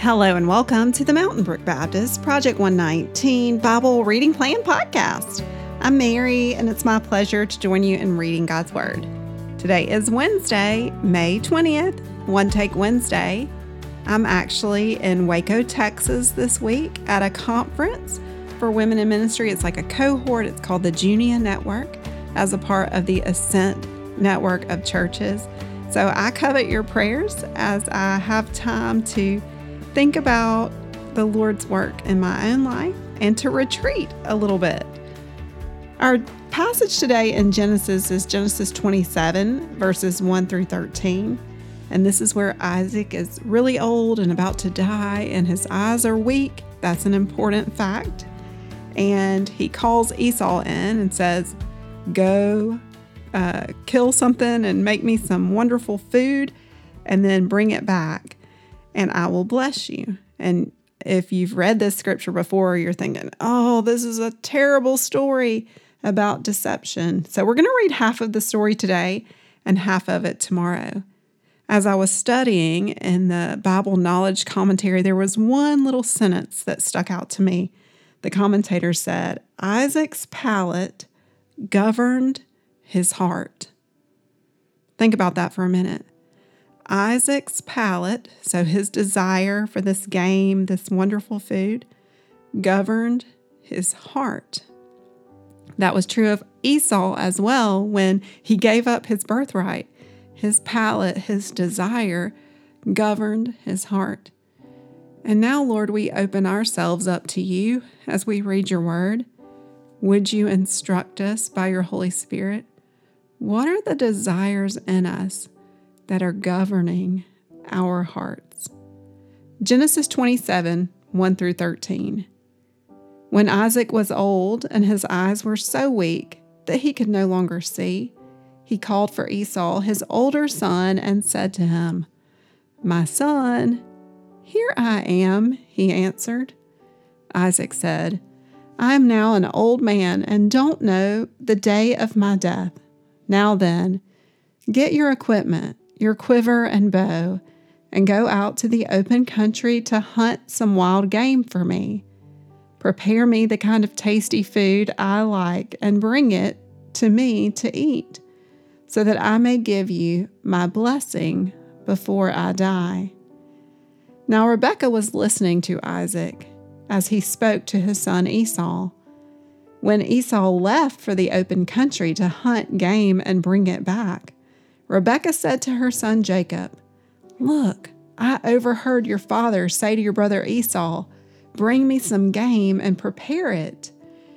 Hello and welcome to the Mountain Brook Baptist Project 119 Bible Reading Plan Podcast. I'm Mary, and it's my pleasure to join you in reading God's Word. Today is Wednesday, May 20th, One Take Wednesday. I'm actually in Waco, Texas this week at a conference for women in ministry. It's like a cohort. It's called the Junia Network as a part of the Ascent Network of churches. So I covet your prayers as I have time to think about the Lord's work in my own life and to retreat a little bit. Our passage today in Genesis is Genesis 27, verses 1 through 13. And this is where Isaac is really old and about to die, and his eyes are weak. That's an important fact. And he calls Esau in and says, go kill something and make me some wonderful food and then bring it back, and I will bless you. And if you've read this scripture before, you're thinking, oh, this is a terrible story about deception. So we're going to read half of the story today and half of it tomorrow. As I was studying in the Bible Knowledge Commentary, there was one little sentence that stuck out to me. The commentator said, Isaac's palate governed his heart. Think about that for a minute. Isaac's palate, so his desire for this game, this wonderful food, governed his heart. That was true of Esau as well when he gave up his birthright. His palate, his desire, governed his heart. And now, Lord, we open ourselves up to you as we read your word. Would you instruct us by your Holy Spirit? What are the desires in us that are governing our hearts? Genesis 27, 1 through 13. When Isaac was old and his eyes were so weak that he could no longer see, he called for Esau, his older son, and said to him, My son. Here I am, he answered. Isaac said, I am now an old man and don't know the day of my death. Now then, get your equipment, your quiver and bow, and go out to the open country to hunt some wild game for me. Prepare me the kind of tasty food I like and bring it to me to eat, so that I may give you my blessing before I die. Now Rebekah was listening to Isaac as he spoke to his son Esau. When Esau left for the open country to hunt game and bring it back, Rebekah said to her son Jacob, Look, I overheard your father say to your brother Esau, Bring me some game and prepare it.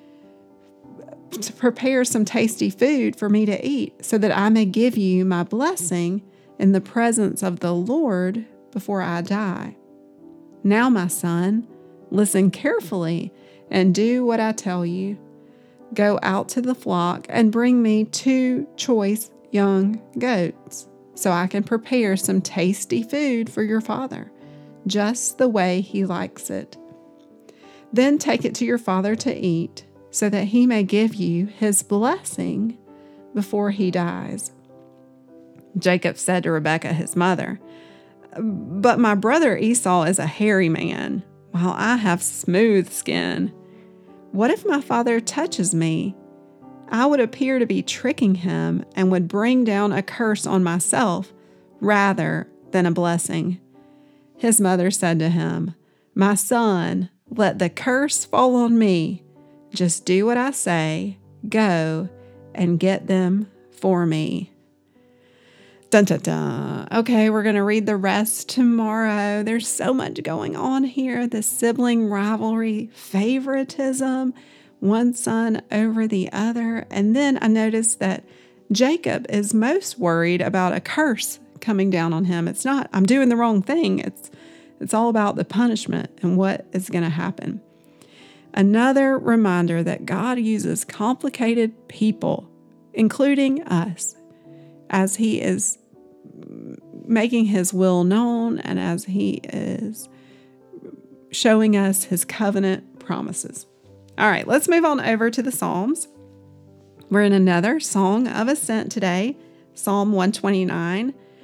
To prepare some tasty food for me to eat, so that I may give you my blessing in the presence of the Lord before I die. Now, my son, listen carefully and do what I tell you. Go out to the flock and bring me 2 choice young goats, so I can prepare some tasty food for your father, just the way he likes it. Then take it to your father to eat, so that he may give you his blessing before he dies. Jacob said to Rebekah, his mother, But my brother Esau is a hairy man, while I have smooth skin. What if my father touches me? I would appear to be tricking him and would bring down a curse on myself rather than a blessing. His mother said to him, My son, let the curse fall on me. Just do what I say. Go and get them for me. Dun, dun, dun. Okay, we're going to read the rest tomorrow. There's so much going on here. The sibling rivalry, favoritism, one son over the other. And then I noticed that Jacob is most worried about a curse coming down on him. It's not, I'm doing the wrong thing. It's all about the punishment and what is going to happen. Another reminder that God uses complicated people, including us, as he is making his will known and as he is showing us his covenant promises. All right, let's move on over to the Psalms. We're in another Song of Ascent today, Psalm 129.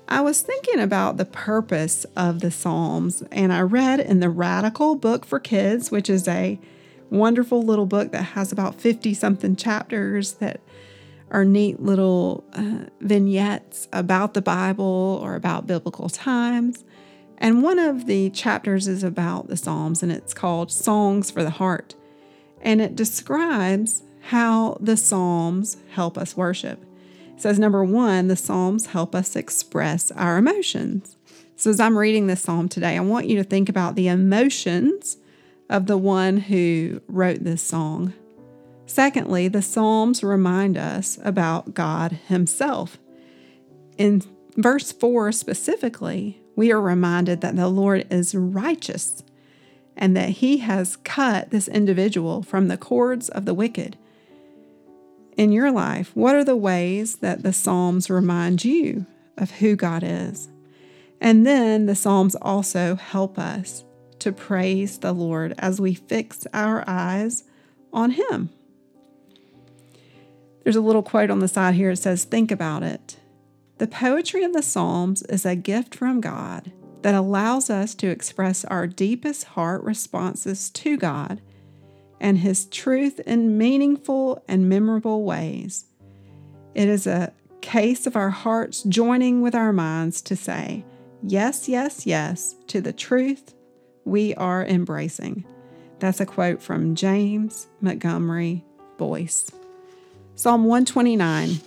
I was thinking about the purpose of the Psalms, and I read in the Radical Book for Kids, which is a wonderful little book that has about 50-something chapters that are neat little vignettes about the Bible or about biblical times. And one of the chapters is about the Psalms, and it's called Songs for the Heart. And it describes how the Psalms help us worship. It says, number one, the Psalms help us express our emotions. So as I'm reading this Psalm today, I want you to think about the emotions of the one who wrote this song. Secondly, the Psalms remind us about God Himself. In verse 4 specifically, we are reminded that the Lord is righteous and that He has cut this individual from the cords of the wicked. In your life, what are the ways that the Psalms remind you of who God is? And then the Psalms also help us to praise the Lord as we fix our eyes on Him. There's a little quote on the side here. It says, think about it. The poetry of the Psalms is a gift from God that allows us to express our deepest heart responses to God and His truth in meaningful and memorable ways. It is a case of our hearts joining with our minds to say, yes, yes, yes, to the truth we are embracing. That's a quote from James Montgomery Boyce. Psalm 129.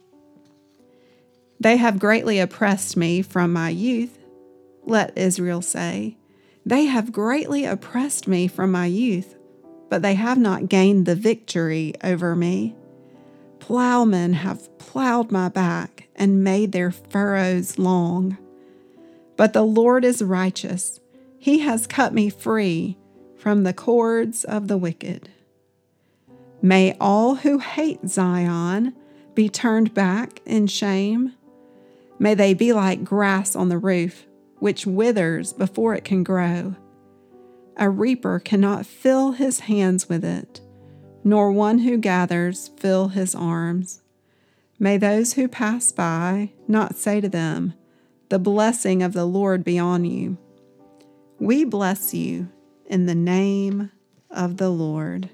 They have greatly oppressed me from my youth, let Israel say. They have greatly oppressed me from my youth, but they have not gained the victory over me. Plowmen have plowed my back and made their furrows long. But the Lord is righteous. He has cut me free from the cords of the wicked. May all who hate Zion be turned back in shame. May they be like grass on the roof, which withers before it can grow. A reaper cannot fill his hands with it, nor one who gathers fill his arms. May those who pass by not say to them, the blessing of the Lord be on you. We bless you in the name of the Lord.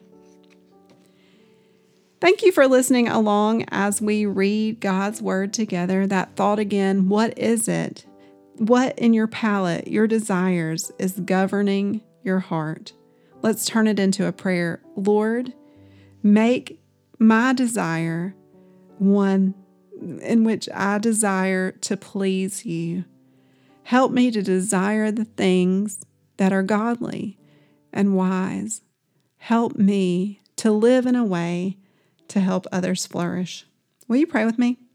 Thank you for listening along as we read God's Word together. That thought again, what is it? What in your palate, your desires, is governing your heart? Let's turn it into a prayer. Lord, make my desire one in which I desire to please you. Help me to desire the things that are godly and wise. Help me to live in a way to help others flourish. Will you pray with me?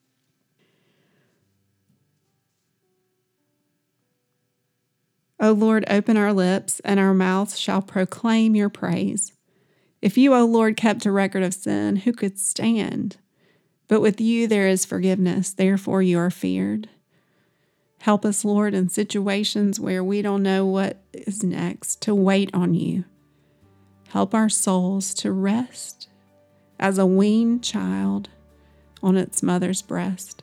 O Lord, open our lips, and our mouths shall proclaim your praise. If you, O Lord, kept a record of sin, who could stand? But with you there is forgiveness, therefore you are feared. Help us, Lord, in situations where we don't know what is next, to wait on you. Help our souls to rest as a weaned child on its mother's breast.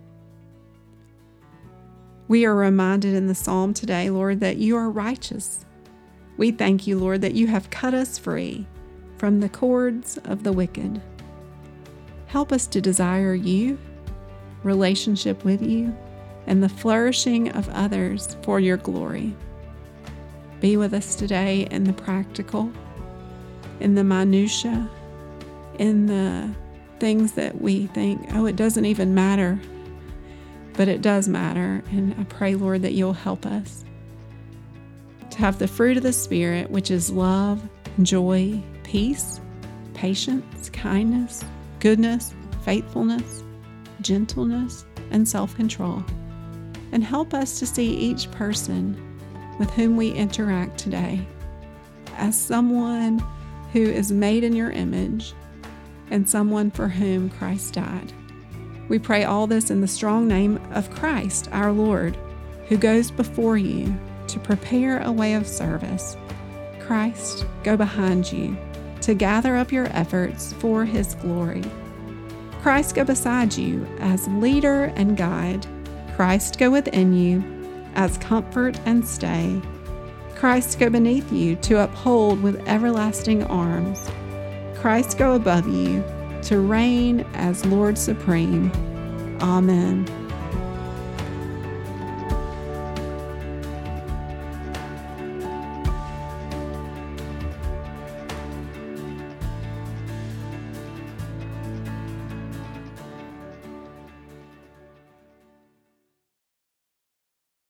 We are reminded in the psalm today, Lord, that you are righteous. We thank you, Lord, that you have cut us free from the cords of the wicked. Help us to desire you, relationship with you, and the flourishing of others for your glory. Be with us today in the practical, in the minutia, in the things that we think, oh, it doesn't even matter. But it does matter, and I pray, Lord, that you'll help us to have the fruit of the Spirit, which is love, joy, peace, patience, kindness, goodness, faithfulness, gentleness, and self-control. And help us to see each person with whom we interact today as someone who is made in your image and someone for whom Christ died. We pray all this in the strong name of Christ, our Lord, who goes before you to prepare a way of service. Christ, go behind you to gather up your efforts for His glory. Christ, go beside you as leader and guide. Christ go within you as comfort and stay. Christ go beneath you to uphold with everlasting arms. Christ go above you to reign as Lord supreme. Amen.